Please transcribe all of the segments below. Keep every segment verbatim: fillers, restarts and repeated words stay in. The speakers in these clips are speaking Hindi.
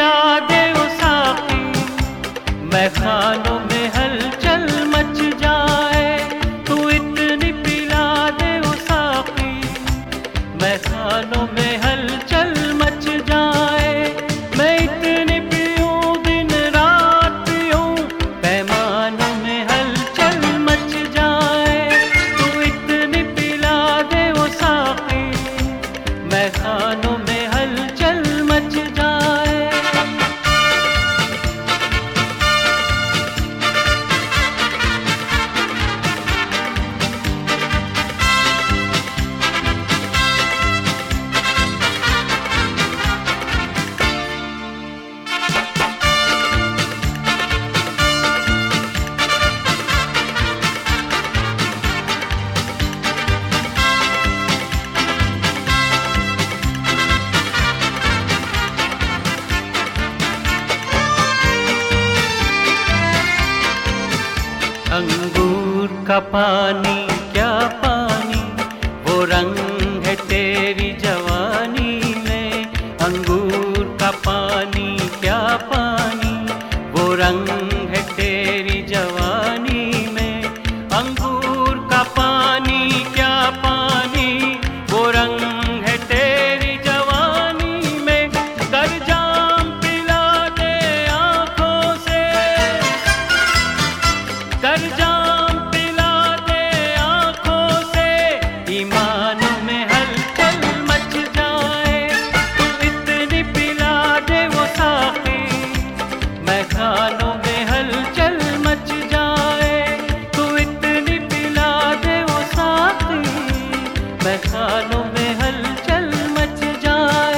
पिला दे ओ साकी, मैं खानों में हलचल मच जाए। तू इतनी पिला दे ओ साकी, मैं खानों में हलचल मच जाए। मैं इतनी पीऊं दिन रात पीऊं, पैमानों में हलचल मच जाए। तू इतनी पिला दे ओ साकी, मैं खानों में हलचल मच जाए। अंगूर का पानी क्या पानी, वो रंग है तेरी जवानी में। अंगूर का पानी क्या पानी, वो रंग है तेरी जवानी में। अंगूर का पानी क्या पानी, वो रंग है तेरी जवानी में। कर जाम पिला दे आँखों से, कर जाम पिला दे आँखों से, ईमानों में हलचल मच जाए। तू इतनी पिला दे वो साकी, मैं खानों में हलचल मच जाए। तू इतनी पिला दे वो साकी, मैं खानों में हलचल मच जाए।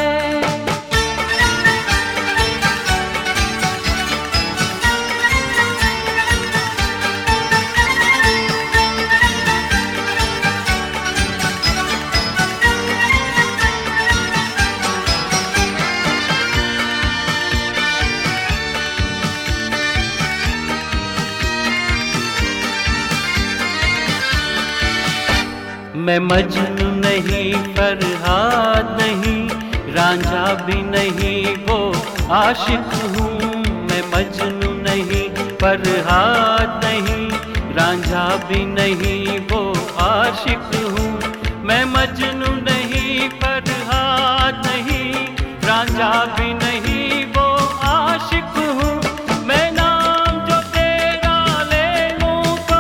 मैं मजनू नहीं फरहाद नहीं, रांझा भी नहीं वो आशिक हूँ। मैं मजनू नहीं फरहाद नहीं, रांझा भी नहीं वो आशिक हूँ। मैं मजनू नहीं फरहाद नहीं, रांझा भी नहीं वो आशिक हूँ। मैं नाम जो तेरा ले लूँ तो,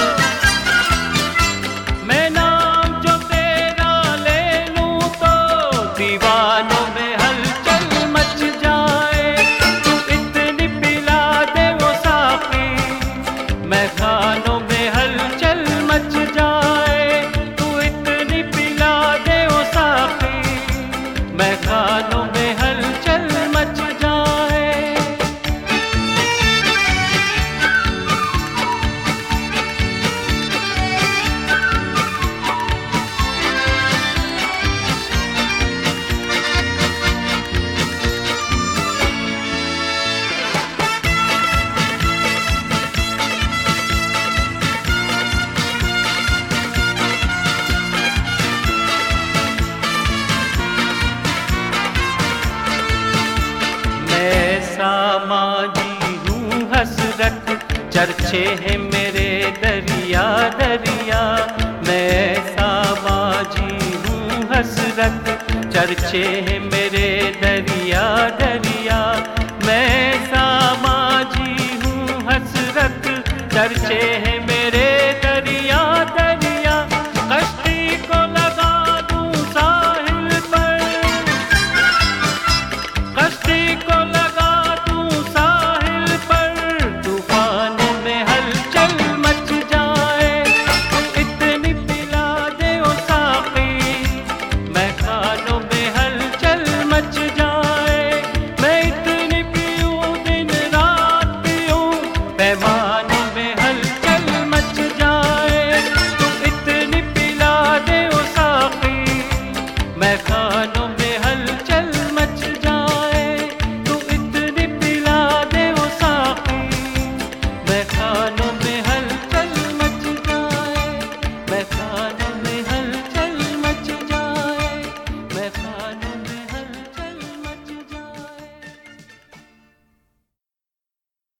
मैं नाम जो तेरा ले लूँ तो, दीवानों में हलचल मच जाए। तू इतनी पिला दे वो साकी, मैं खानों में हलचल मच जाए। तू इतनी पिला दे वो साकी, मैं खानों में हलचल मच जाए। मैं सामाजी हूँ हसरत, चर्चे हैं मेरे दरिया दरिया। मैं सामाजी हूँ हसरत, चर्चे हैं मेरे दरिया दरिया। मैं सामाजी हूँ हसरत, चर्चे हैं मेरे